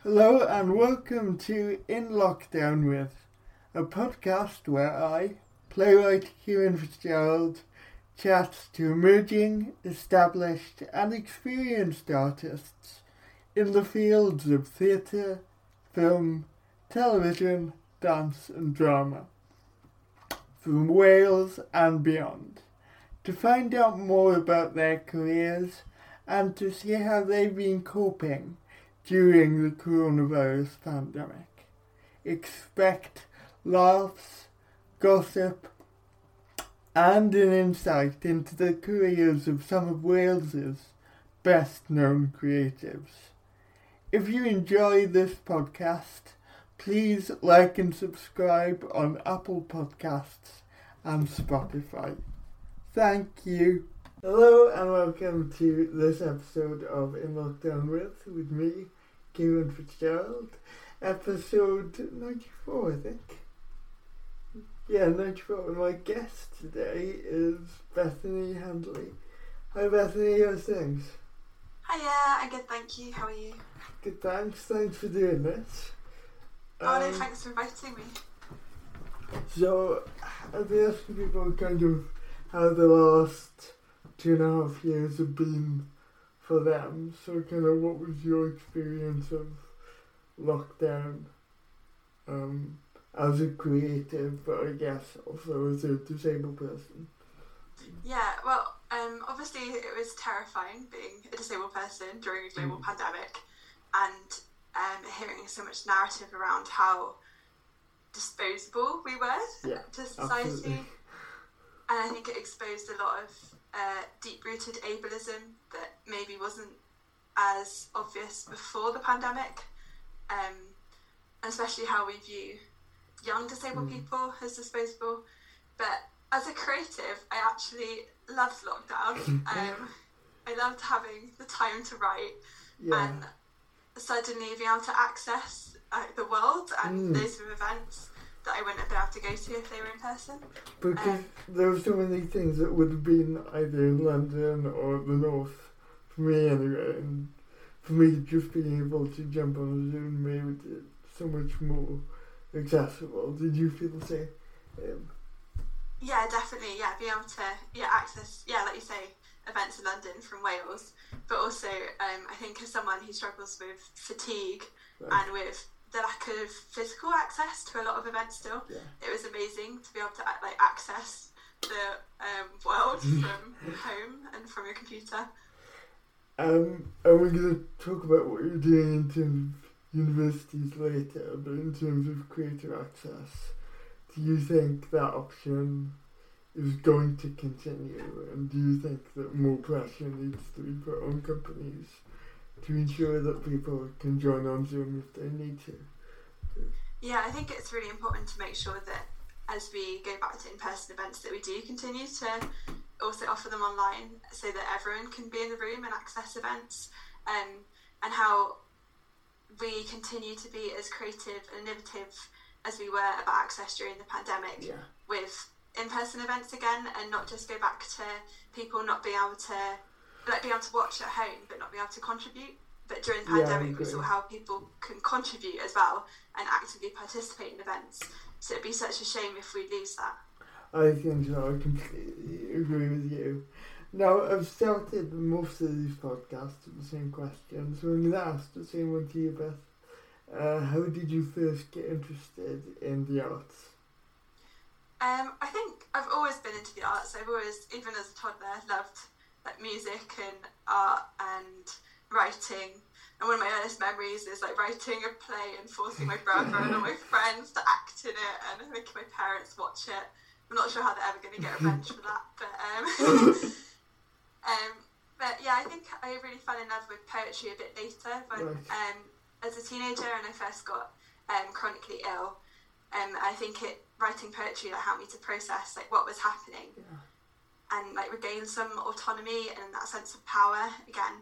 Hello and welcome to In Lockdown With, a podcast where I, playwright Kieran Fitzgerald, chats to emerging, established and experienced artists in the fields of theatre, film, television, dance and drama, from Wales and beyond, to find out more about their careers and to see how they've been coping during the coronavirus pandemic. Expect laughs, gossip, and an insight into the careers of some of Wales's best-known creatives. If you enjoy this podcast, please like and subscribe on Apple Podcasts and Spotify. Thank you. Hello and welcome to this episode of In Lockdown With me, Kieran Fitzgerald. Episode 94, I think. Yeah, 94. And my guest today is Bethany Handley. Hi Bethany, how's things? Hiya, I'm good, thank you. How are you? Good, thanks. Thanks for doing this. No, thanks for inviting me. So, I've been asking people kind of how the last 2.5 years have been for them. So kind of what was your experience of lockdown as a creative, but I guess also as a disabled person? Yeah, well, obviously it was terrifying being a disabled person during a global pandemic and hearing so much narrative around how disposable we were to society. Absolutely. And I think it exposed a lot of deep-rooted ableism that maybe wasn't as obvious before the pandemic, especially how we view young disabled people as disposable. But as a creative, I actually loved lockdown. I loved having the time to write and suddenly being able to access the world and those sort of events that I wouldn't have been able to go to if they were in person. Because there were so many things that would have been either in London or the north, for me anyway, and for me just being able to jump on a Zoom made it so much more accessible. Did you feel the same? Yeah, definitely, being able to access, like you say, events in London from Wales, but also I think as someone who struggles with fatigue and with the lack of physical access to a lot of events still, it was amazing to be able to access the world from home and from your computer. And we're going to talk about what you're doing in terms of universities later, but in terms of creative access, do you think that option is going to continue, and do you think that more pressure needs to be put on companies to ensure that people can join on Zoom if they need to? Yeah, I think it's really important to make sure that as we go back to in-person events that we do continue to also offer them online so that everyone can be in the room and access events, and how we continue to be as creative and innovative as we were about access during the pandemic with in-person events again, and not just go back to people not being able to be able to watch at home but not being able to contribute. But during the pandemic we saw how people can contribute as well and actively participate in events, so it'd be such a shame if we lose that. I think so, I completely agree with you. Now, I've started most of these podcasts with the same question, so I'm going to ask the same one to you, Beth. How did you first get interested in the arts? I think I've always been into the arts. I've always, even as a toddler, loved music and art and writing. And one of my earliest memories is writing a play and forcing my brother and all my friends to act in it and making my parents watch it. I'm not sure how they're ever going to get revenge for that, but I think I really fell in love with poetry a bit later. But as a teenager, and I first got chronically ill, I think writing poetry helped me to process what was happening and regain some autonomy and that sense of power again.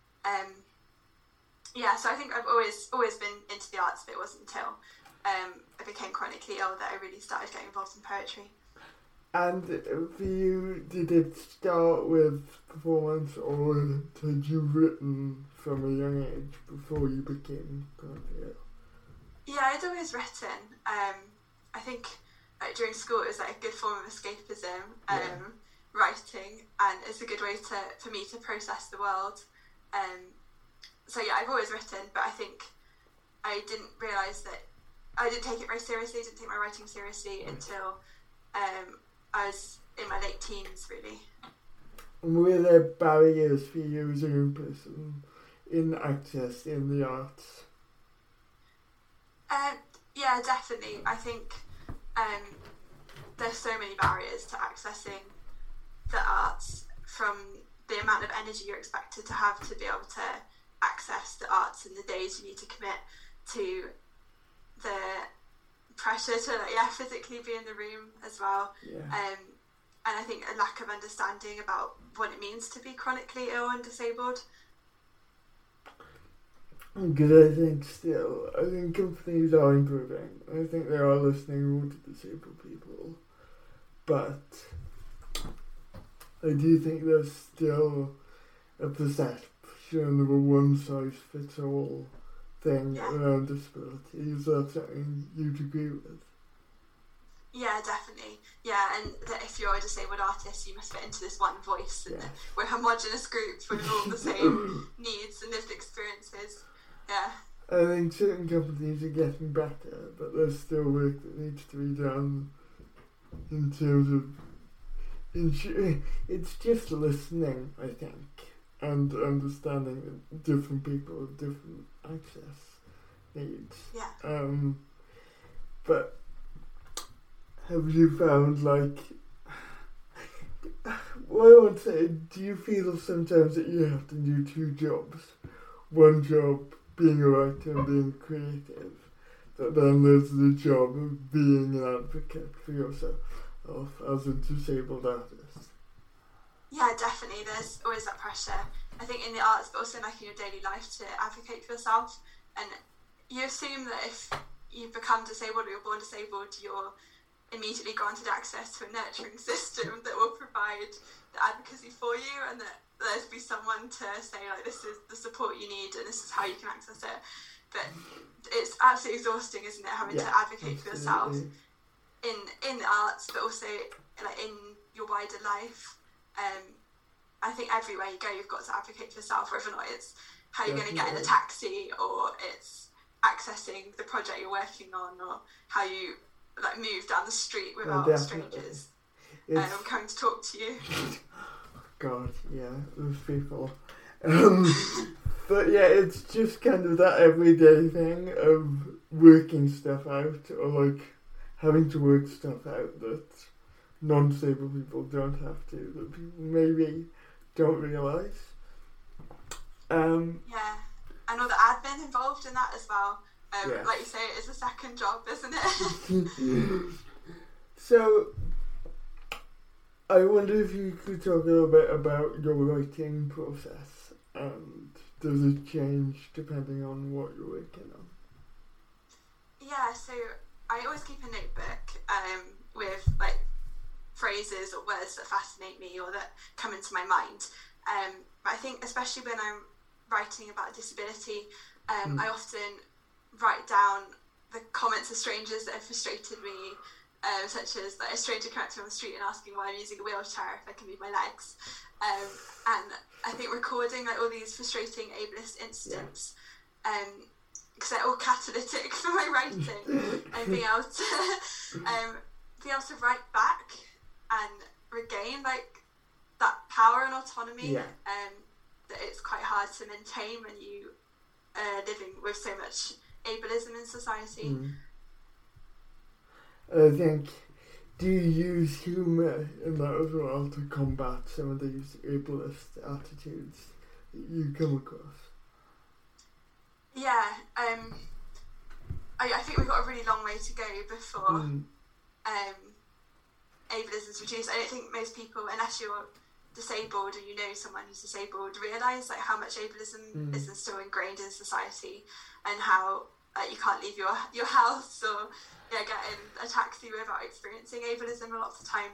So I think I've always been into the arts, but it wasn't until I became chronically ill that I really started getting involved in poetry. And for you, did it start with performance, or had you written from a young age before you became choreographer? Yeah, I'd always written. I think during school it was like a good form of escapism, writing, and it's a good way for me to process the world. So yeah, I've always written, but I think I didn't realise that I didn't take it very seriously. Didn't take my writing seriously until I was in my late teens, really. Were there barriers for you as a young person in access in the arts? Yeah, definitely. I think there's so many barriers to accessing the arts, from the amount of energy you're expected to have to be able to access the arts, and the days you need to commit to the pressure to physically be in the room as well. And I think a lack of understanding about what it means to be chronically ill and disabled. Because I think companies are improving. I think they are listening more to disabled people, but I do think there's still a perception of a one-size-fits-all thing around disability. Is that something you'd agree with? Yeah, definitely. Yeah, and that if you're a disabled artist, you must fit into this one voice, and that we're homogenous groups with all the same needs and lived experiences. Yeah. I think certain companies are getting better, but there's still work that needs to be done in terms of it's just listening, I think, and understanding that different people have different access needs. Yeah. But have you found, like, what I would say, do you feel sometimes that you have to do two jobs? One job being a writer and being creative, but then there's the job of being an advocate for yourself as a disabled artist? Yeah, definitely. There's always that pressure, I think, in the arts, but also like in your daily life, to advocate for yourself. And you assume that if you become disabled or you're born disabled, you're immediately granted access to a nurturing system that will provide the advocacy for you, and that there's be someone to say, like, this is the support you need and this is how you can access it. But it's absolutely exhausting, isn't it, having to advocate for yourself in the arts, but also like in your wider life. I think everywhere you go, you've got to advocate for yourself, whether or not it's how you're going to get in a taxi, or it's accessing the project you're working on, or how you move down the street without strangers coming to talk to you. God, yeah, those people. But yeah, it's just kind of that everyday thing of working stuff out, or like having to work stuff out that non-disabled people don't have to, that people maybe don't realise. Yeah, and all the admin involved in that as well. Like you say, it is a second job, isn't it? So, I wonder if you could talk a little bit about your writing process, and does it change depending on what you're working on? Yeah, so I always keep a notebook with like phrases or words that fascinate me or that come into my mind. But I think especially when I'm writing about disability, I often write down the comments of strangers that have frustrated me, such as like a stranger coming up to me on the street and asking why I'm using a wheelchair if I can move my legs. And I think recording like all these frustrating ableist incidents, because they're all catalytic for my writing, and being able to write back and regain like that power and autonomy that it's quite hard to maintain when you are living with so much ableism in society. I think, do you use humour in that as well to combat some of these ableist attitudes that you come across? Yeah, I think we've got a really long way to go before ableism is reduced. I don't think most people, unless you're disabled or you know someone who's disabled, realise like how much ableism is still ingrained in society, and how you can't leave your house or get in a taxi without experiencing ableism a lot of the time.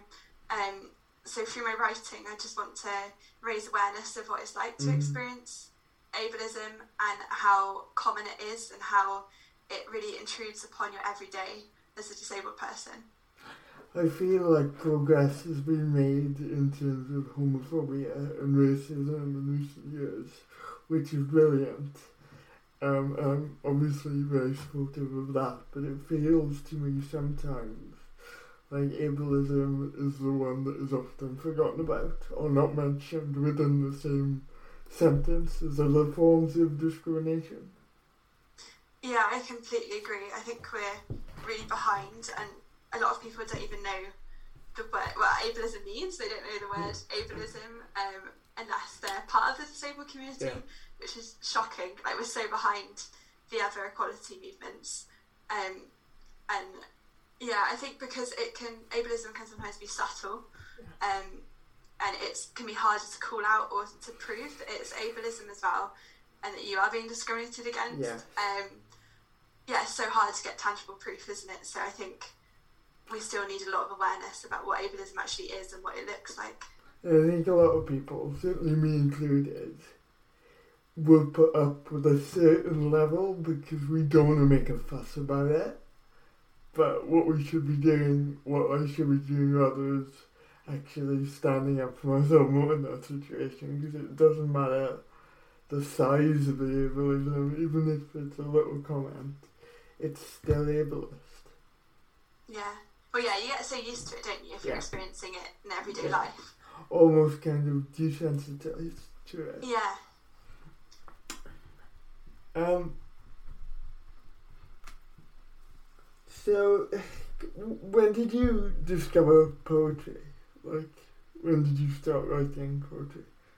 So through my writing, I just want to raise awareness of what it's like to experience ableism and how common it is and how it really intrudes upon your everyday as a disabled person. I feel like progress has been made in terms of homophobia and racism in recent years, which is brilliant. I'm obviously very supportive of that, but it feels to me sometimes like ableism is the one that is often forgotten about or not mentioned within the same sentence as other forms of discrimination. Yeah, I completely agree. I think we're really behind, and a lot of people don't even know the word, what ableism means. They don't know the word ableism unless they're part of the disabled community, which is shocking. Like, we're so behind the other equality movements. And yeah, I think because ableism can sometimes be subtle, and it can be harder to call out or to prove that it's ableism as well, and that you are being discriminated against. It's so hard to get tangible proof, isn't it? So I think we still need a lot of awareness about what ableism actually is and what it looks like. I think a lot of people, certainly me included, will put up with a certain level because we don't want to make a fuss about it. But what we should be doing, what I should be doing rather is actually standing up for myself more in that situation, because it doesn't matter the size of the ableism, even if it's a little comment, it's still ableist. Yeah. Well, yeah, you get so used to it, don't you, if you're experiencing it in everyday life. Almost kind of desensitized to it. Yeah. So, when did you discover poetry? Like, when did you start writing poetry?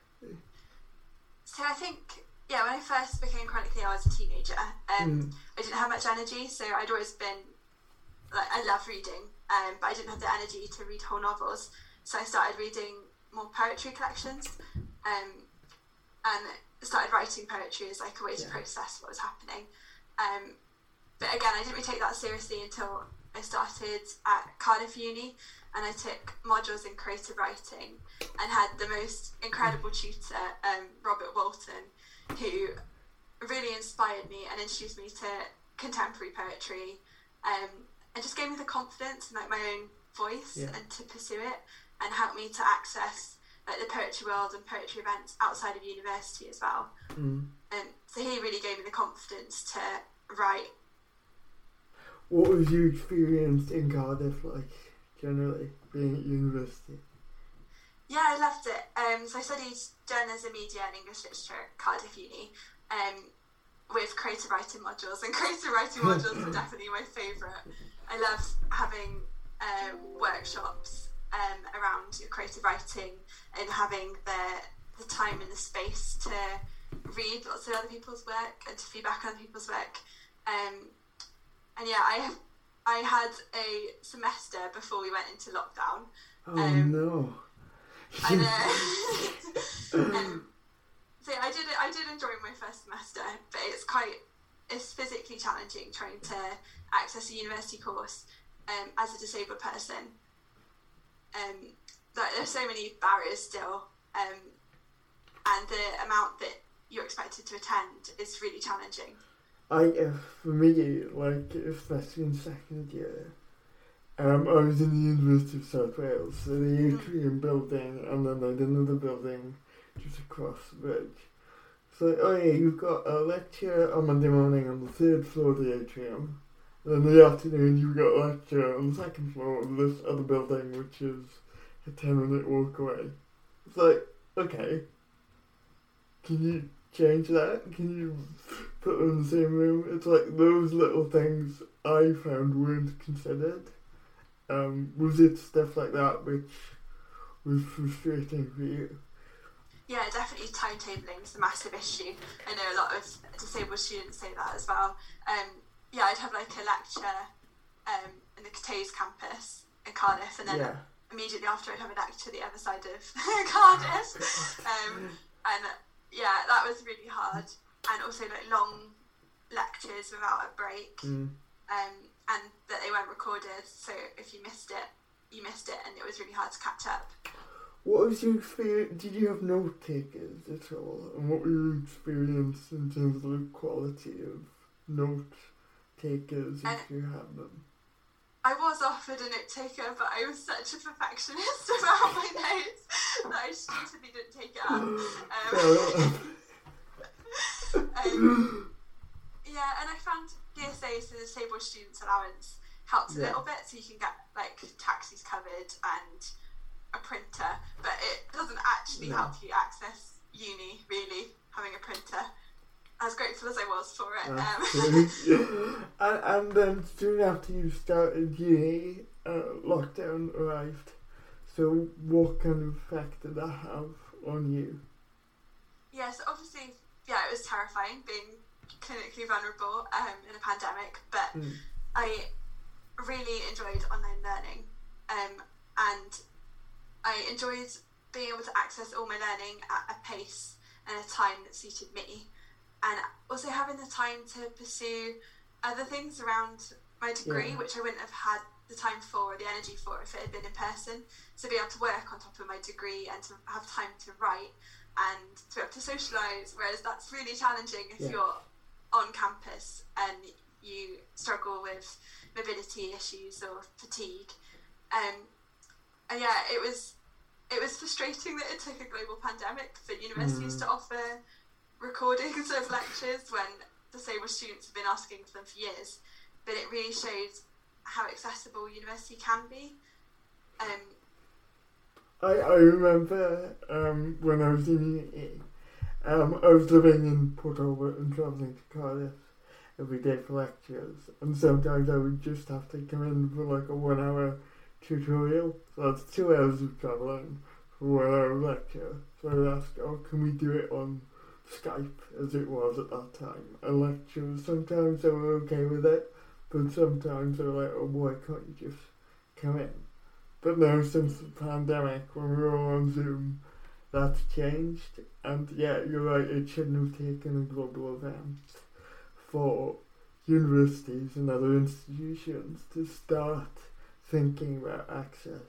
So I think, when I first became chronically ill as a teenager, I didn't have much energy, so I'd always been, like, I love reading, but I didn't have the energy to read whole novels, so I started reading more poetry collections, and started writing poetry as like a way to process what was happening. But again, I didn't really take that seriously until I started at Cardiff Uni, and I took modules in creative writing and had the most incredible tutor, Robert Walton, who really inspired me and introduced me to contemporary poetry, and just gave me the confidence and like my own voice and to pursue it, and helped me to access like the poetry world and poetry events outside of university as well. So he really gave me the confidence to write. What was your experience in Cardiff like, generally, being at university? Yeah, I loved it. So I studied journalism, media and English literature at Cardiff Uni, with creative writing modules, and creative writing modules are definitely my favourite. I love having workshops around your creative writing and having the time and the space to read lots of other people's work and to feedback on other people's work. And yeah, I had a semester before we went into lockdown. Oh no! And so I did enjoy my first semester, but it's physically challenging trying to access a university course as a disabled person. There's so many barriers still, and the amount that you're expected to attend is really challenging. For me, like, especially in second year, I was in the University of South Wales, so the atrium building, and then like another building just across the bridge. So, you've got a lecture on Monday morning on the 3rd floor of the atrium, and in the afternoon you've got a lecture on the 2nd floor of this other building, which is a 10-minute walk away. It's like, okay, can you change that? Can you put them in the same room? It's like those little things I found weren't considered. Was it stuff like that which was frustrating for you? Yeah, definitely timetabling is a massive issue. I know a lot of disabled students say that as well. I'd have like a lecture in the Cathays campus in Cardiff, and then immediately after I'd have a lecture the other side of Cardiff. That was really hard. And also like long lectures without a break, and that they weren't recorded, so if you missed it, you missed it and it was really hard to catch up. What was your experience? Did you have note takers at all? And what were your experience in terms of the quality of note takers if you had them? I was offered a note taker, but I was such a perfectionist about my notes that I stupidly didn't take it up. Yeah, and I found DSA, so the Disabled Students Allowance, helps a little bit, so you can get like taxis covered and a printer, but it doesn't actually help you access uni, really, having a printer. As grateful as I was for it. And then soon after you started uni, lockdown arrived. So what kind of effect did that have on you? Yeah, so obviously, it was terrifying being clinically vulnerable in a pandemic, but I really enjoyed online learning, and I enjoyed being able to access all my learning at a pace and a time that suited me, and also having the time to pursue other things around my degree, which I wouldn't have had the time for or the energy for if it had been in person. So be able to work on top of my degree and to have time to write and to be able to socialise, whereas that's really challenging if you're on campus and you struggle with mobility issues or fatigue. And it was frustrating that it took a global pandemic for universities to offer recordings of lectures when disabled students have been asking for them for years, but it really showed how accessible university can be. I remember when I was in uni, I was living in Port Talbot and travelling to Cardiff every day for lectures, and sometimes I would just have to come in for like a 1 hour tutorial, so that's 2 hours of travelling for 1 hour of lecture. So I would ask, can we do it on Skype, as it was at that time? And lectures, sometimes they were okay with it, but sometimes they were like, why can't you just come in? But now, since the pandemic, when we're all on Zoom, that's changed. And yeah, you're right, it shouldn't have taken a global event for universities and other institutions to start thinking about access.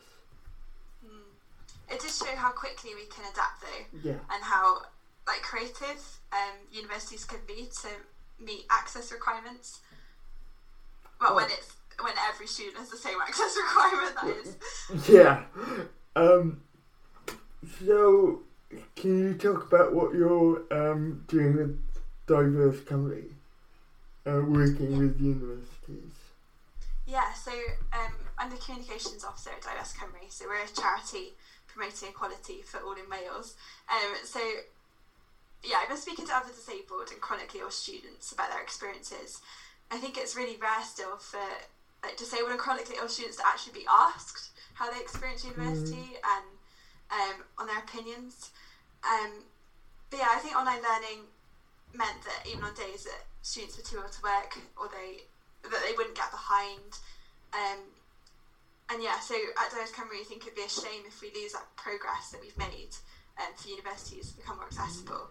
It does show how quickly we can adapt, though, and how creative universities can be to meet access requirements. Well, when every student has the same access requirement, that is. Yeah. So, can you talk about what you're doing with Diverse Cymru, working with universities? Yeah, so I'm the communications officer at Diverse Cymru, so we're a charity promoting equality for all in Wales. I've been speaking to other disabled and chronically ill students about their experiences. I think it's really rare still for disabled and chronically ill students to actually be asked how they experience university and on their opinions. But yeah, I think online learning meant that even on days that students were too ill to work or that they wouldn't get behind. So at Diverse Cymru, I think it'd be a shame if we lose that progress that we've made for universities to become more accessible.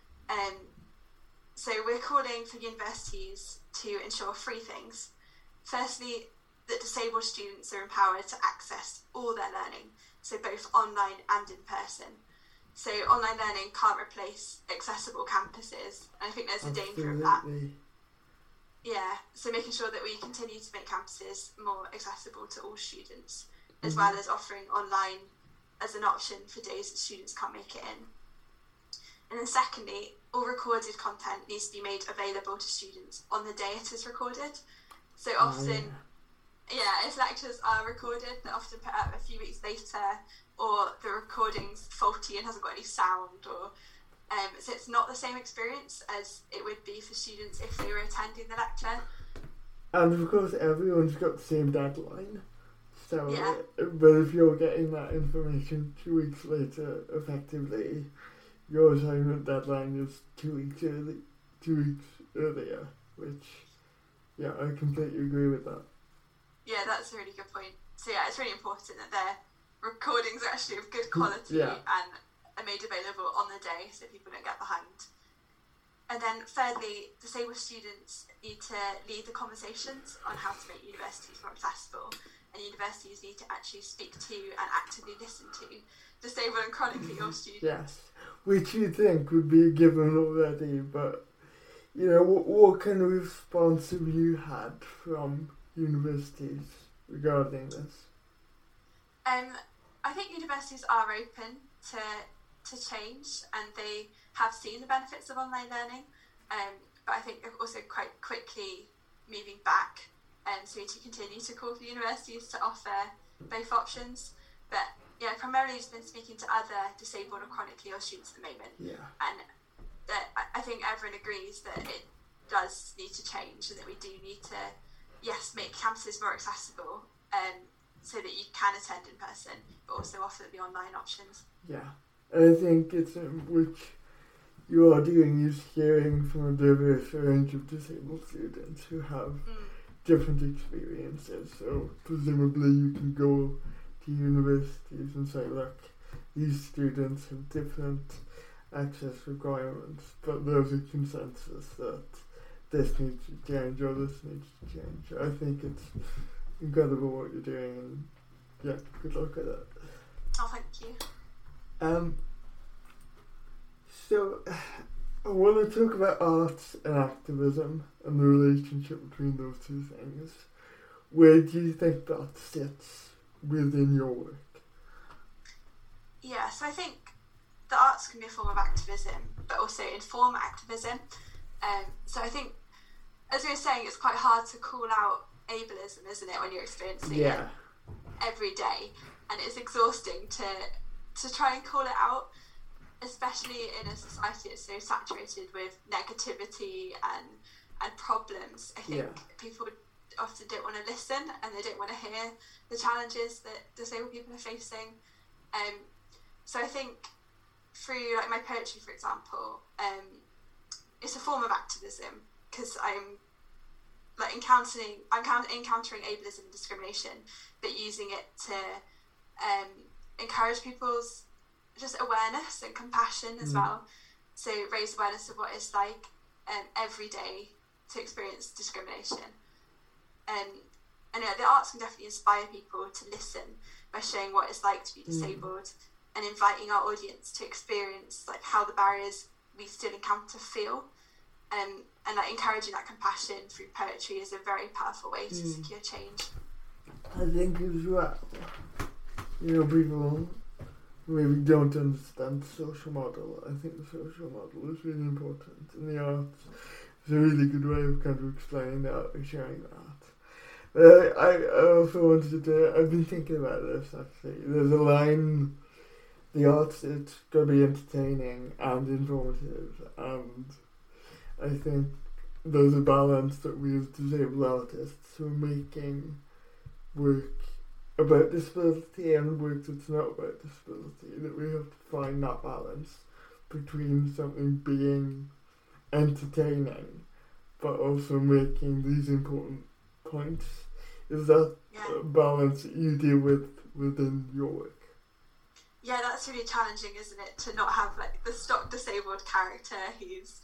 So we're calling for universities to ensure three things. Firstly, that disabled students are empowered to access all their learning, so both online and in person. So online learning can't replace accessible campuses, and I think there's a danger of that. Yeah, so making sure that we continue to make campuses more accessible to all students, as well as offering online as an option for days that students can't make it in. And then secondly, all recorded content needs to be made available to students on the day it is recorded. So often, if lectures are recorded, they're often put up a few weeks later, or the recording's faulty and hasn't got any sound, or so it's not the same experience as it would be for students if they were attending the lecture. And of course, everyone's got the same deadline. So, but if you're getting that information 2 weeks later, effectively, your assignment deadline is 2 weeks earlier, which, I completely agree with that. Yeah, that's a really good point. So it's really important that their recordings are actually of good quality and are made available on the day so people don't get behind. And then thirdly, disabled students need to lead the conversations on how to make universities more accessible, and universities need to actually speak to and actively listen to disabled and chronically ill students. Yes, which you think would be a given already, but what kind of response have you had from universities regarding this? I think universities are open to change, and they have seen the benefits of online learning, but I think they're also quite quickly moving back, so we need to continue to call for universities to offer both options. But yeah, primarily just been speaking to other disabled or chronically ill students at the moment, and that I think everyone agrees that it does need to change, and that we do need to, yes, make campuses more accessible, so that you can attend in person, but also offer the online options. Yeah, I think it's which you are doing is hearing from a diverse range of disabled students who have different experiences. So presumably you can go to universities and say, look, these students have different access requirements, but there's a consensus that this needs to change or this needs to change. I think it's incredible what you're doing, and yeah, good luck with it. Oh, thank you. So I want to talk about arts and activism and the relationship between those two things. Where do you think that sits within your work? Yeah, so I think the arts can be a form of activism, but also inform activism. So I think, as we were saying, it's quite hard to call out ableism, isn't it, when you're experiencing it every day, and it's exhausting to try and call it out, especially in a society that's so saturated with negativity and problems. I think people often don't want to listen, and they don't want to hear the challenges that disabled people are facing. So I think through my poetry, for example, it's a form of activism, because I'm encountering ableism and discrimination, but using it to encourage people's just awareness and compassion as well. So raise awareness of what it's like every day to experience discrimination. And the arts can definitely inspire people to listen by showing what it's like to be disabled, and inviting our audience to experience how the barriers we still encounter feel. And encouraging that compassion through poetry is a very powerful way to secure change. I think as well, people maybe don't understand the social model. I think the social model is really important, and the arts is a really good way of kind of explaining that or showing that. But I also wanted to, I've been thinking about this actually. There's a line, the arts, it's got to be entertaining and informative, and I think there's a balance that we as disabled artists who are making work about disability and work that's not about disability, that we have to find that balance between something being entertaining but also making these important points. Is that a balance that you deal with within your work? Yeah, that's really challenging, isn't it? To not have the stock disabled character who's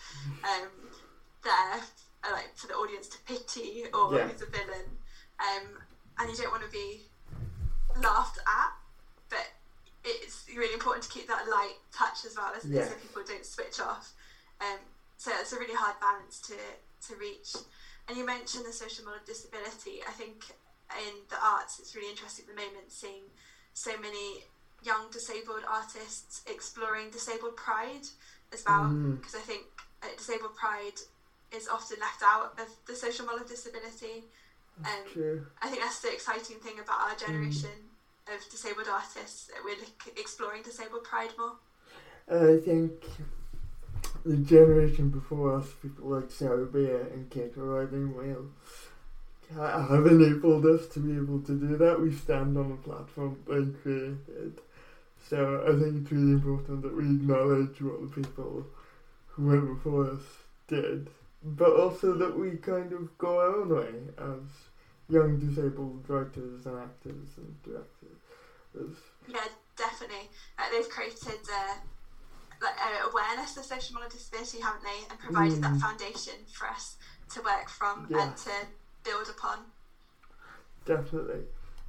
there for the audience to pity, or who's a villain, and you don't want to be laughed at, but it's really important to keep that light touch as well, isn't it? So people don't switch off. So it's a really hard balance to reach. And you mentioned the social model of disability. I think in the arts it's really interesting at the moment seeing so many young disabled artists exploring disabled pride as well, because I think disabled pride is often left out of the social model of disability. True. I think that's the exciting thing about our generation of disabled artists, that we're exploring disabled pride more. I think the generation before us, people like Sarah Beer and Kate Riding Whale, have enabled us to be able to do that. We stand on a platform they created. So I think it's really important that we acknowledge what the people who went before us did, but also that we kind of go our own way as young disabled writers and actors and directors. Yeah, definitely. They've created awareness of social emotional disability, haven't they, and provided that foundation for us to work from and to build upon. Definitely.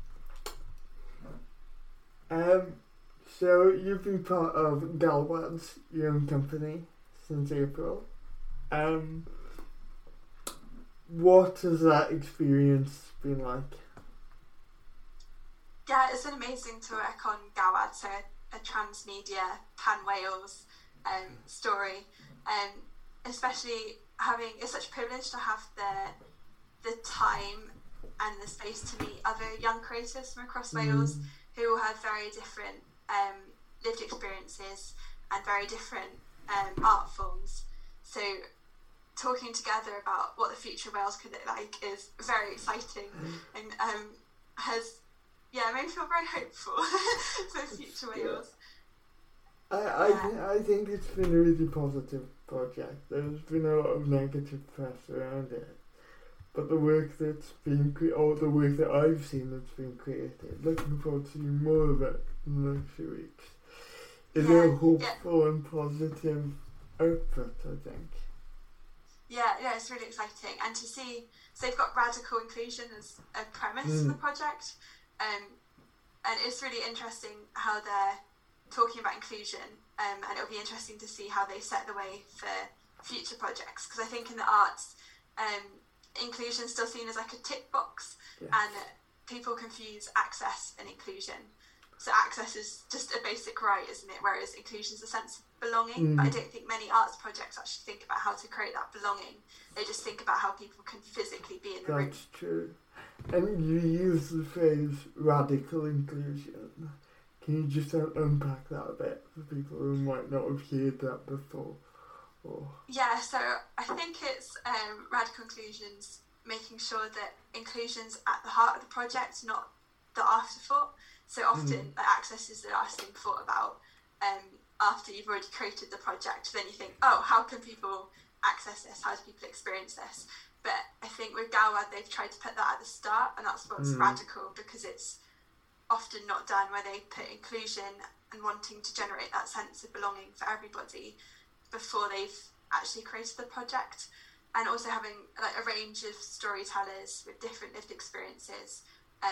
So you've been part of Galwad's young company since April. What has that experience been like? Yeah, it's been amazing to work on Galwad, so a transmedia pan-Wales story, especially it's such a privilege to have the time and the space to meet other young creators from across Wales who all have very different lived experiences and very different art forms. So talking together about what the future of Wales could look like is very exciting and has made me feel very hopeful for future Wales. I think it's been a really positive project. There's been a lot of negative press around it, but the work that's been the work that I've seen that's been created, looking forward to seeing more of it in the next few weeks. Is a hopeful and positive output, I think. Yeah, it's really exciting, and to see, so they've got radical inclusion as a premise for the project, and it's really interesting how they're talking about inclusion, and it'll be interesting to see how they set the way for future projects, because I think in the arts, inclusion is still seen as like a tick box, and people confuse access and inclusion. So access is just a basic right, isn't it? Whereas inclusion is a sense of belonging. But I don't think many arts projects actually think about how to create that belonging. They just think about how people can physically be in the room. That's true. And you use the phrase radical inclusion. Can you just unpack that a bit for people who might not have heard that before? Yeah, so I think it's radical inclusion's making sure that inclusion's at the heart of the project, not the afterthought. So often access is the last thing thought about after you've already created the project. Then you think, how can people access this? How do people experience this? But I think with Galwad, they've tried to put that at the start, and that's what's radical, because it's often not done, where they put inclusion and wanting to generate that sense of belonging for everybody before they've actually created the project. And also having like a range of storytellers with different lived experiences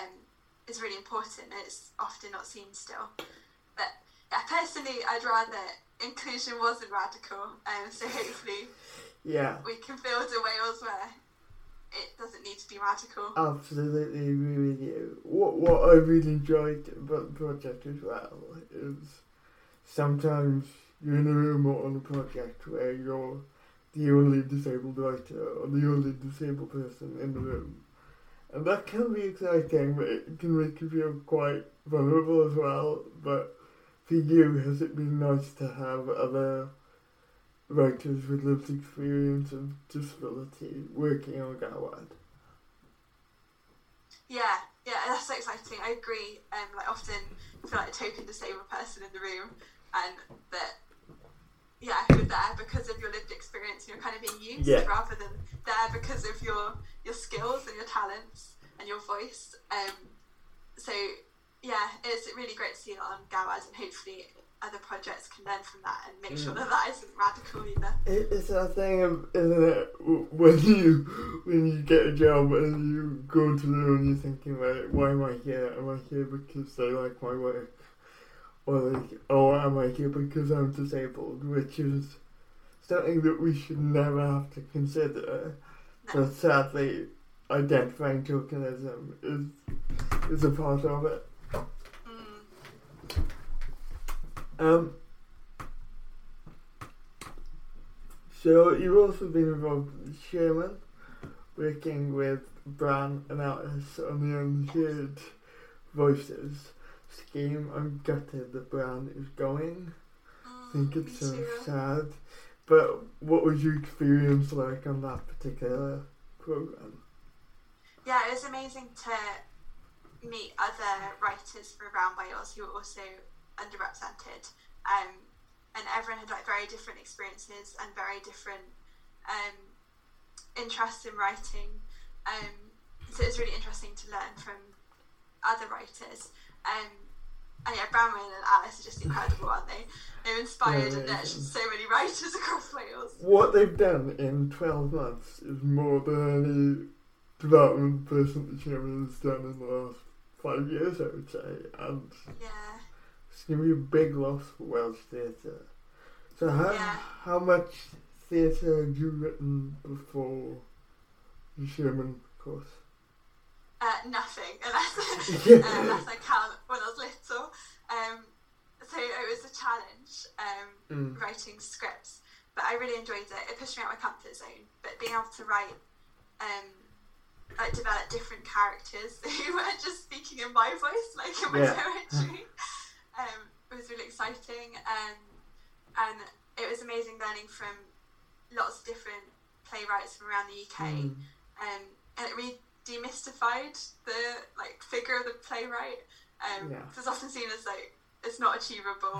is really important, and it's often not seen still. But personally, I'd rather inclusion wasn't radical, so hopefully we can build a Wales where it doesn't need to be radical. Absolutely agree with you. What I really enjoyed about the project as well is sometimes you're in a room or on a project where you're the only disabled writer or the only disabled person in the room. And that can be exciting, but it can make you feel quite vulnerable as well. But for you, has it been nice to have other writers with lived experience of disability working on Galwad? Yeah, that's so exciting. I agree. Often I feel like a token disabled person in the room, and that you're there because of your lived experience, and you're kind of being used rather than there because of your skills and your talents and your voice. It's really great to see it on Galwad, and hopefully other projects can learn from that and make sure that isn't radical either. It's that thing of, isn't it, when you get a job and you go into the room and you're thinking, why am I here? Am I here because they like my work? Or am I here because I'm disabled? Which is something that we should never have to consider. No. But sadly, identifying tokenism is a part of it. So you've also been involved with Sherman, working with Bran and Alice on the Unheard Voices scheme. I'm gutted that Bran is going. I think it's so sad. But what was your experience like on that particular programme? Yeah, it was amazing to meet other writers from around Wales who were also underrepresented, and everyone had like very different experiences and very different interests in writing, so it was really interesting to learn from other writers, And yeah, Branwen and Alice are just incredible, aren't they? They've inspired and nurtured so many writers across Wales. What they've done in 12 months is more than any development person that Chairman has done in the last 5 years, I would say. And it's going to be a big loss for Welsh theatre. So how much theatre had you written before the Sherman course? Nothing, unless I count when I was little. So it was a challenge, writing scripts, but I really enjoyed it. It pushed me out my comfort zone, but being able to write, develop different characters who weren't just speaking in my voice, like in my poetry, it was really exciting. And it was amazing learning from lots of different playwrights from around the UK, and it really demystified the figure of the playwright. It's often seen as it's not achievable,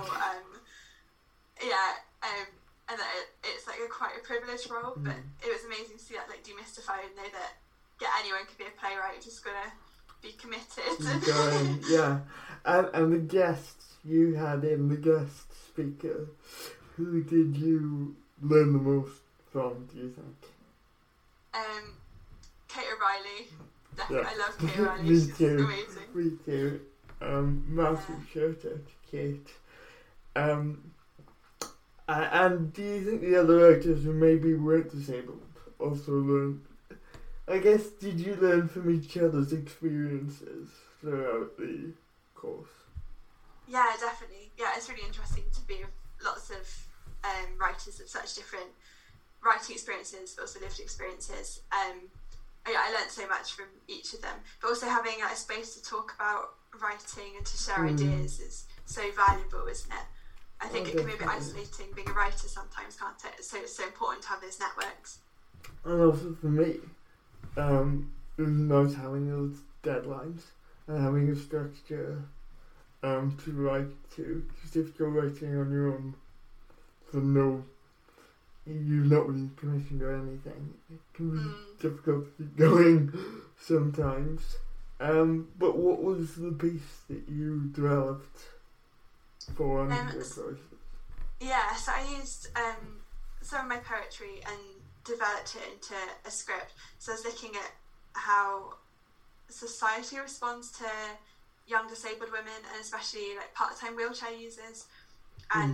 and that it's quite a privileged role. But it was amazing to see that demystified and know that anyone could be a playwright. You've just gotta be committed. And the guests you had in, the guest speaker, who did you learn the most from, do you think? Kate O'Reilly. Definitely, I love Kate O'Reilly. She's amazing. Me too. Massive shout out to Kate. And do you think the other writers who maybe weren't disabled also learned? I guess, did you learn from each other's experiences throughout the course? Yeah, definitely. Yeah, it's really interesting to be with lots of writers of such different writing experiences, but also lived experiences. I learned so much from each of them, but also having a space to talk about writing and to share ideas is so valuable, isn't it? I think it can be a bit isolating being a writer sometimes, can't it? So it's so important to have those networks. And also for me, it was nice having those deadlines and having a structure to write to. Because if you're writing on your own you've not really commissioned or anything, it can be difficult to keep going sometimes. But what was the piece that you developed for one of your process? Yeah, so I used some of my poetry and developed it into a script. So I was looking at how society responds to young disabled women, and especially part-time wheelchair users, and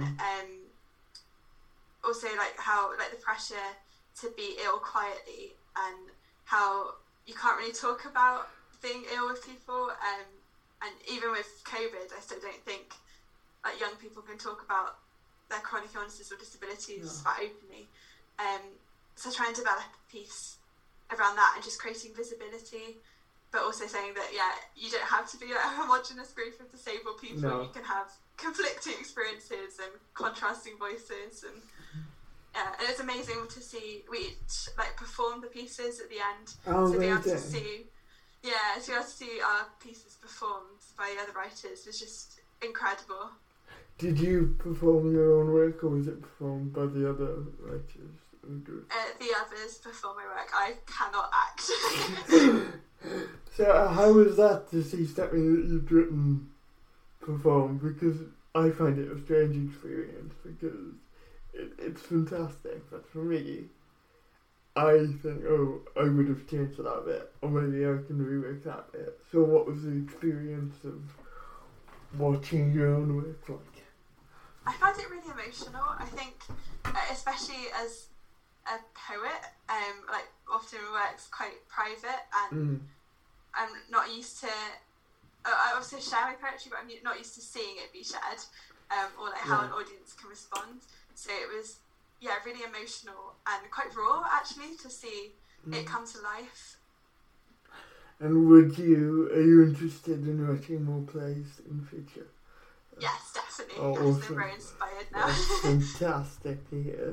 also how the pressure to be ill quietly, and how you can't really talk about being ill with people, and even with COVID, I still don't think young people can talk about their chronic illnesses or disabilities that openly. So trying to develop a piece around that and just creating visibility, but also saying that you don't have to be a homogenous group of disabled people. No. You can have conflicting experiences and contrasting voices, and it's amazing to see we each perform the pieces at the end. To be able to see our pieces performed by the other writers was just incredible. Did you perform your own work, or was it performed by the other writers? The others perform my work. I cannot act. So how was that to see something that you'd written performed? Because I find it a strange experience, because it's fantastic, but for me, I think, I would have changed that bit, or maybe I can rework that bit. So what was the experience of watching your own work like? I found it really emotional. I think, especially as a poet, often work's quite private, and I'm not used to. I also share my poetry, but I'm not used to seeing it be shared, or how an audience can respond. So it was, really emotional and quite raw, actually, to see it come to life. And are you interested in writing more plays in the future? Yes, definitely. I'm so very inspired now. That's fantastic to hear.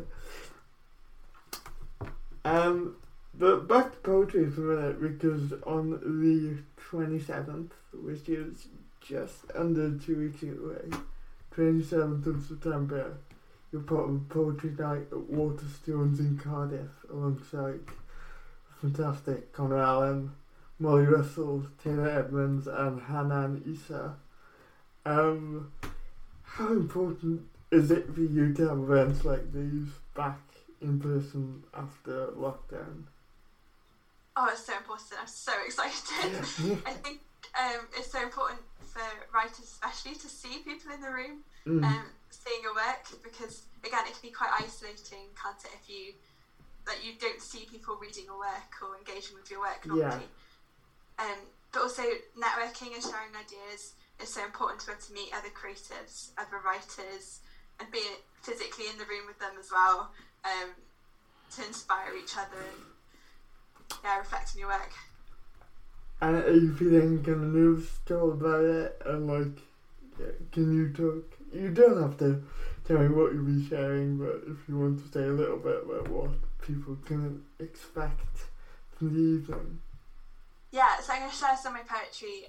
But back to poetry for a minute, because on the 27th, which is just under 2 weeks away, 27th of September, you're part of a poetry night at Waterstones in Cardiff, alongside fantastic Connor Allen, Molly Russell, Taylor Edmonds and Hanan Issa. How important is it for you to have events like these back in person after lockdown? Oh, it's so important. I'm so excited. I think it's so important for writers especially to see people in the room, seeing your work, because again, it can be quite isolating, can't it, if you don't see people reading your work or engaging with your work normally. But also networking and sharing ideas is so important to be able to meet other creatives, other writers, and be physically in the room with them as well, to inspire each other and reflect on your work. And are you feeling kind of nervous about it? And can you talk? You don't have to tell me what you'll be sharing, but if you want to say a little bit about what people can expect from the evening. Yeah, so I'm going to share some of my poetry.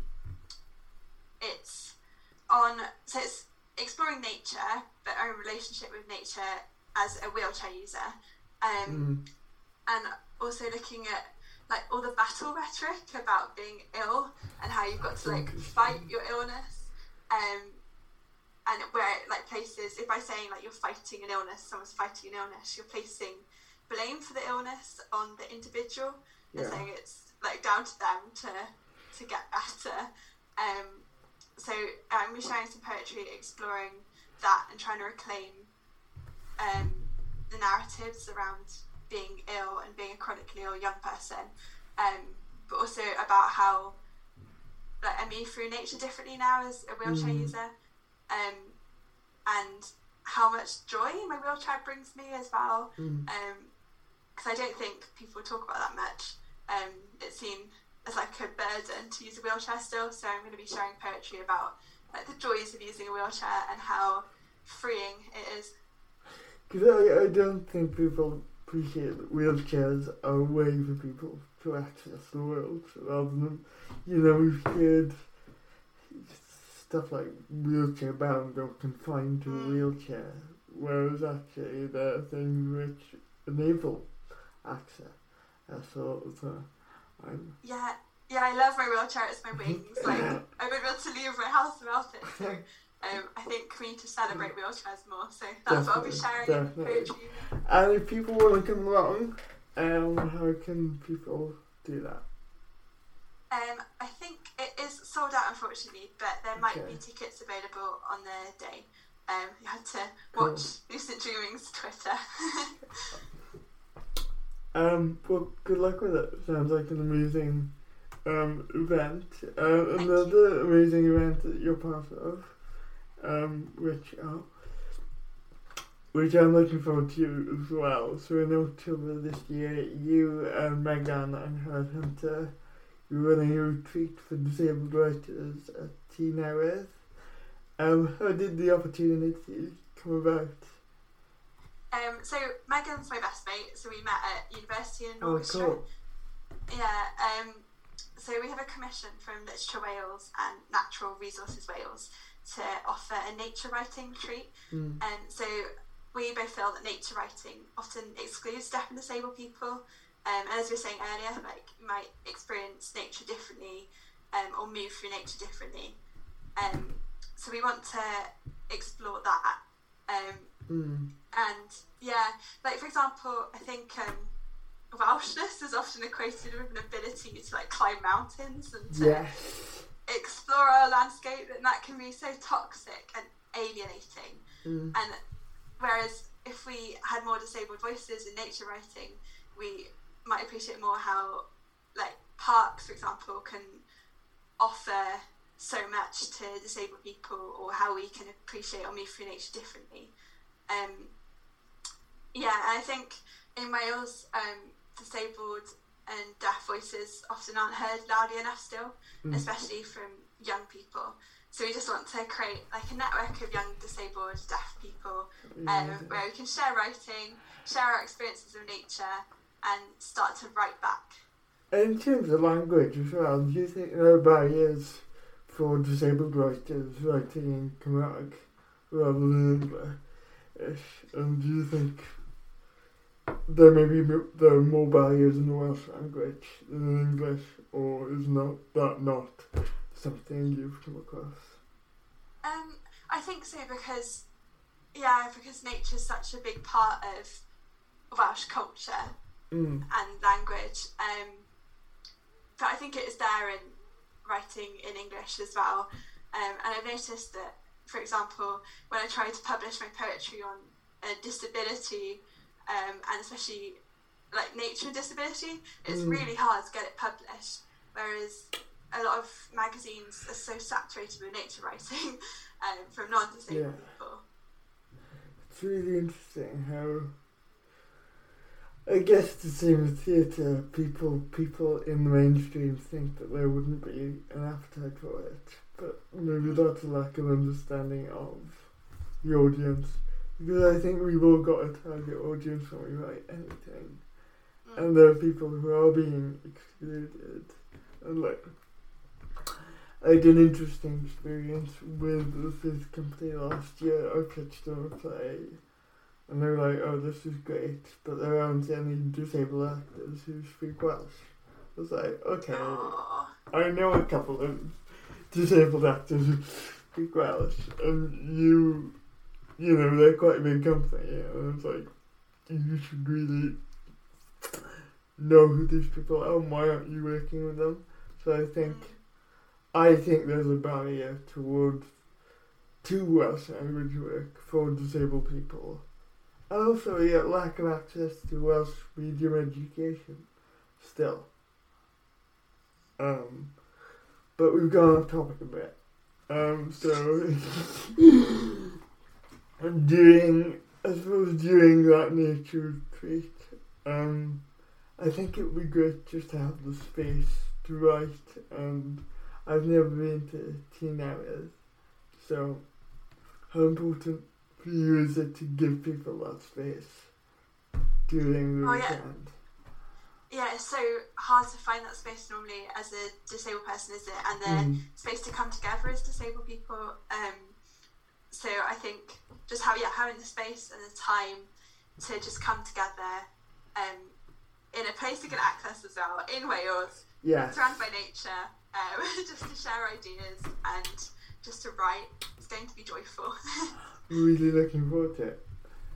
It's exploring nature, but our relationship with nature as a wheelchair user, and also looking at all the battle rhetoric about being ill and how you've got to fight your illness, and where places, if by saying you're fighting an illness, someone's fighting an illness, you're placing blame for the illness on the individual and saying it's down to them to get better. So I'm sharing some poetry exploring that and trying to reclaim the narratives around being ill and being a chronically ill young person, but also about how I move through nature differently now as a wheelchair user, and how much joy my wheelchair brings me as well, because I don't think people talk about that much. It's seen as a burden to use a wheelchair still, so I'm going to be sharing poetry about the joys of using a wheelchair and how freeing it is. Because I don't think people appreciate that wheelchairs are a way for people to access the world, rather than, we've heard stuff like wheelchair bound or confined to a wheelchair, whereas actually there are things which enable access. Yeah, I love my wheelchair. It's my wings. I wouldn't be able to leave my house without it. So I think we need to celebrate wheelchairs more. So that's what I'll be sharing in poetry. And if people want to come along, how can people do that? I think it is sold out, unfortunately, but there might be tickets available on the day. You had to watch Lucid Dreaming's Twitter. Well, good luck with it. Sounds like an amazing event. Another amazing event that you're part of, which I'm looking forward to as well. So in October this year, you and Megan and Headhunter, you're running a retreat for disabled writers at Tea Newydd. How did the opportunity come about? So Megan's my best mate, so we met at university in Orchestra. Cool. Yeah, so we have a commission from Literature Wales and Natural Resources Wales to offer a nature writing retreat. And so we both feel that nature writing often excludes deaf and disabled people. And as we were saying earlier, you might experience nature differently, or move through nature differently. So we want to explore that. And for example, I think Welshness is often equated with an ability to climb mountains and to explore our landscape, and that can be so toxic and alienating. And whereas if we had more disabled voices in nature writing, we might appreciate more how parks, for example, can offer so much to disabled people, or how we can appreciate or move through nature differently. And I think in Wales, disabled and deaf voices often aren't heard loudly enough still, especially from young people. So we just want to create a network of young disabled deaf people, where we can share writing, share our experiences of nature, and start to write back. And in terms of language as well, do you think there are barriers for disabled writers writing in Cymraeg rather than English? And do you think there are more barriers in the Welsh language than in English, or is not something you've come across? I think so because nature's such a big part of Welsh culture and language. But I think it is there in writing in English as well. And I've noticed that, for example, when I try to publish my poetry on a disability, and especially like nature and disability, it's really hard to get it published. Whereas a lot of magazines are so saturated with nature writing from non-disabled people. It's really interesting how, I guess the same with theatre, people in the mainstream think that there wouldn't be an appetite for it, but maybe that's a lack of understanding of the audience, because I think we've all got a target audience when we write anything, and there are people who are being excluded, and like, I had an interesting experience with this company last year. I pitched them a play, and they were like, "Oh, this is great, but there aren't any disabled actors who speak Welsh." I was like, "Okay, I know a couple of disabled actors who speak Welsh, and you know, they're quite a big company." And I was like, "You should really know who these people are, and why aren't you working with them?" So I think there's a barrier to Welsh language work for disabled people. And also a lack of access to Welsh medium education still. But we've gone off topic a bit. So during that nature retreat, I think it would be great just to have the space to write, and I've never been to teen areas, so how important for you is it to give people that space during the weekend? Yeah, it's so hard to find that space normally as a disabled person, is it? And the space to come together as disabled people. So I think just having the space and the time to just come together in a place you can access as well, in Wales, surrounded by nature, just to share ideas and just to write. It's going to be joyful. Really looking forward to it.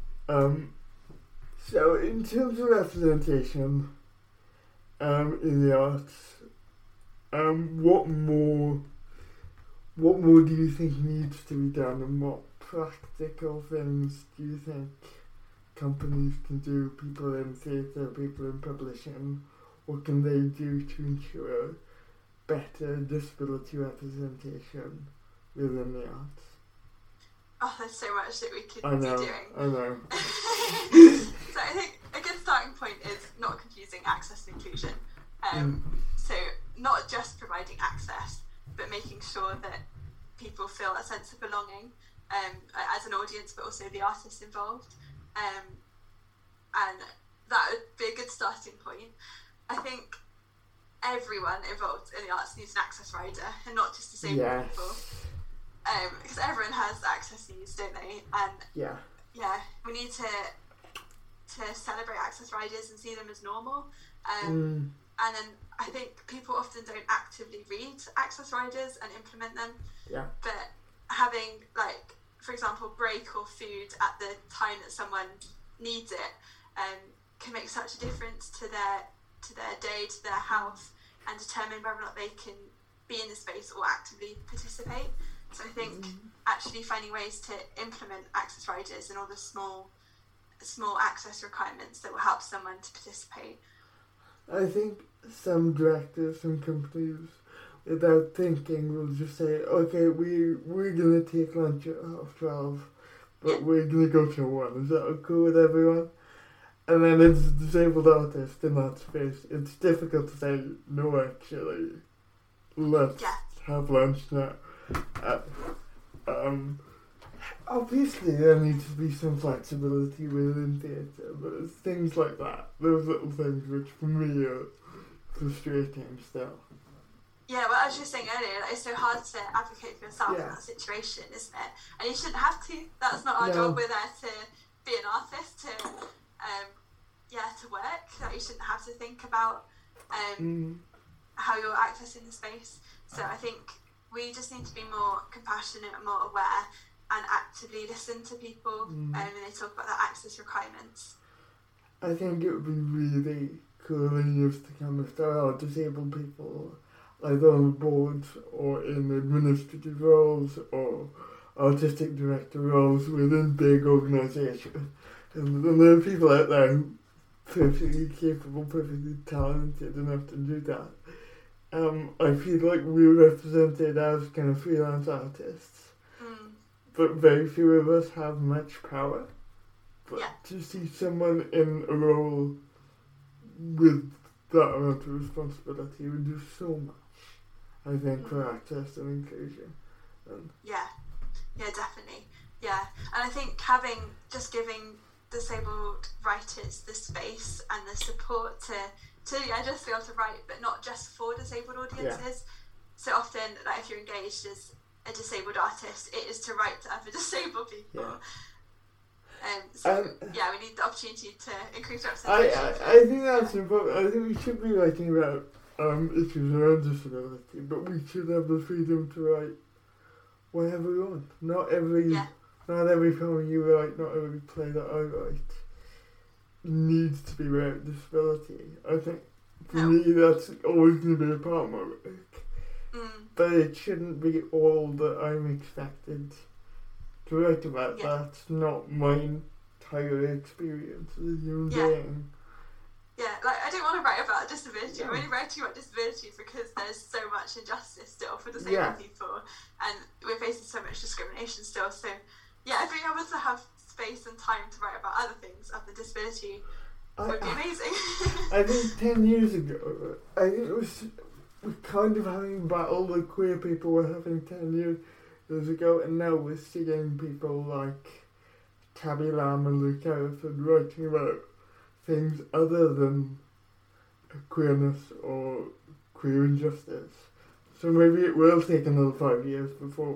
So in terms of representation in the arts, what more do you think needs to be done, and what practical things do you think companies can do, people in theatre, people in publishing, what can they do to ensure better disability representation within the arts? Oh, there's so much that we could be doing. I know. So I think a good starting point is not confusing access and inclusion. So not just providing access, but making sure that people feel a sense of belonging as an audience, but also the artists involved. And that would be a good starting point. I think everyone involved in the arts needs an access rider, and not just disabled people. Because everyone has access needs, don't they? And we need to celebrate access riders and see them as normal. And then I think people often don't actively read access riders and implement them. Yeah. But having, like, for example, break or food at the time that someone needs it can make such a difference to their day, to their health, and determine whether or not they can be in the space or actively participate. So I think actually finding ways to implement access riders and all the small access requirements that will help someone to participate. I think some directors, some companies, without thinking, will just say, okay, we're going to take lunch at 12:30, but we're going to go till 1. Is that cool with everyone? And then as a disabled artist in that space, it's difficult to say, no, actually, let's have lunch now. Obviously there needs to be some flexibility within theatre, but it's things like that, those little things which for me are frustrating still. Yeah, well, as you were saying earlier, it's so hard to advocate for yourself in that situation, isn't it? And you shouldn't have to. That's not our job. We're there to be an artist, to work. That you shouldn't have to think about how you're accessing the space. So I think we just need to be more compassionate and more aware and actively listen to people when they talk about their access requirements. I think it would be really cool in years to come if there are disabled people either on boards or in administrative roles or artistic director roles within big organisations. And there are people out there perfectly capable, perfectly talented enough to do that. I feel like we're represented as kind of freelance artists, but very few of us have much power. But to see someone in a role with that amount of responsibility would do so much, I think, for access and inclusion. Yeah, definitely. Yeah, and I think giving disabled writers the space and the support to just be able to write, but not just for disabled audiences. So often, like, if you're engaged as a disabled artist, it is to write to other disabled people. We need the opportunity to increase representation. I think that's important. I think we should be writing about issues around disability, but we should have the freedom to write whatever we want. Not every poem you write, not every play that I write needs to be about disability. I think for me that's always going to be a part of my work. But it shouldn't be all that I'm expected to write about. That's not my entire experience as a human being. Yeah, like, I don't want to write about disability. I'm only writing about disability because there's so much injustice still for disabled people, and we're facing so much discrimination still. So, being able to have space and time to write about other things other than disability would be amazing. I think 10 years ago, I think it was kind of having a battle that queer people were having 10 years ago, and now we're seeing people like Tabby Lamb and Luke Harrison writing about things other than queerness or queer injustice. So maybe it will take another 5 years before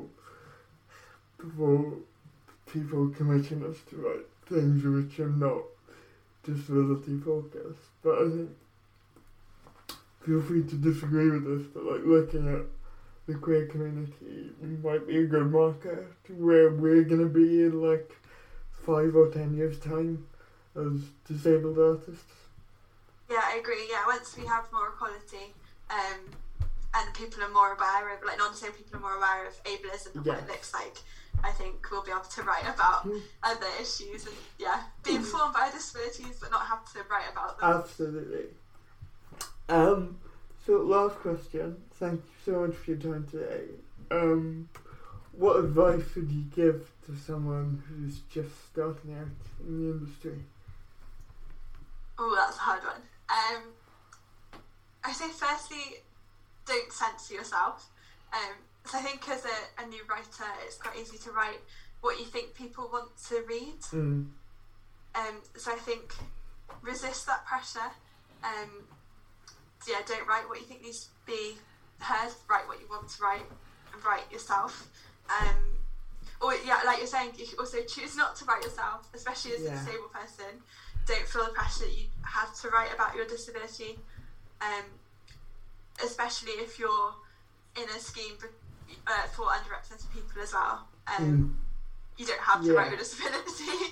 people commission us to write things which are not disability focused. But I think, feel free to disagree with this, but like looking at the queer community might be a good marker to where we're going to be in like 5 or 10 years time as disabled artists. Yeah, I agree. Yeah, once we have more equality and people are more aware of, like, non-disabled people are more aware of ableism and what it looks like, I think we'll be able to write about other issues and be informed by disabilities but not have to write about them. Absolutely. So last question. Thank you so much for your time today. What advice would you give to someone who's just starting out in the industry? Oh, that's a hard one. I say firstly, don't censor yourself. So I think as a new writer, it's quite easy to write what you think people want to read. So I think resist that pressure. Don't write what you think needs to be heard. Write what you want to write, and write yourself. Like you're saying, you can also choose not to write yourself, especially as a disabled person. Don't feel the pressure that you have to write about your disability, especially if you're in a scheme for underrepresented people as well. You don't have to write your disability.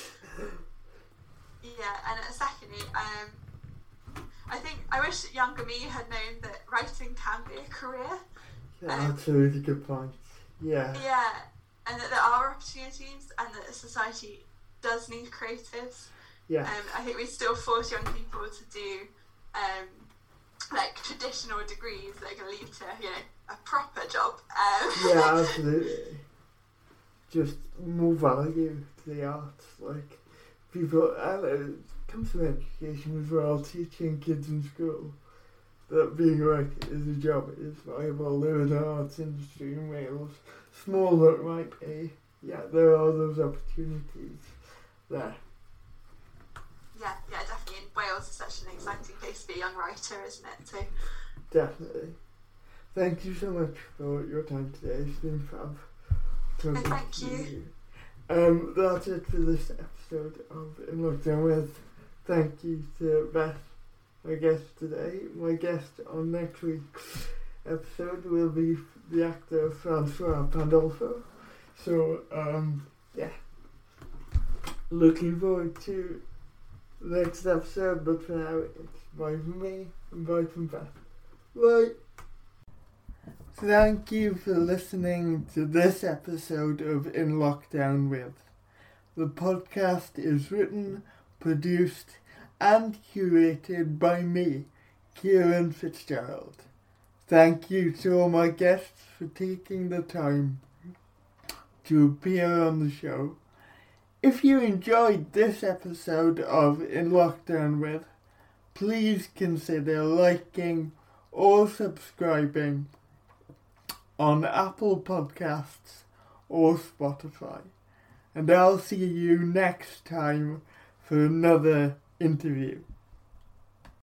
And secondly, I think I wish younger me had known that writing can be a career. That's a really good point. And that there are opportunities and that society does need creatives. I think we still force young people to do like traditional degrees that are going to lead to a proper job. Absolutely. Just more value to the arts, like people, and it comes from education as well, teaching kids in school that being a writer is a job, is viable. There is an arts industry in Wales, small that it might be, there are those opportunities there. Definitely. And Wales is such an exciting place to be a young writer, isn't it? So definitely. Thank you so much for your time today. It's been fab. Thank you. That's it for this episode of In Lockdown With. Thank you to Beth, my guest today. My guest on next week's episode will be the actor Francois Pandolfo. So, yeah. Looking forward to the next episode, but for now, it's bye from me and bye from Beth. Bye! Thank you for listening to this episode of In Lockdown With. The podcast is written, produced, and curated by me, Kieran Fitzgerald. Thank you to all my guests for taking the time to appear on the show. If you enjoyed this episode of In Lockdown With, please consider liking or subscribing on Apple Podcasts or Spotify. And I'll see you next time for another interview.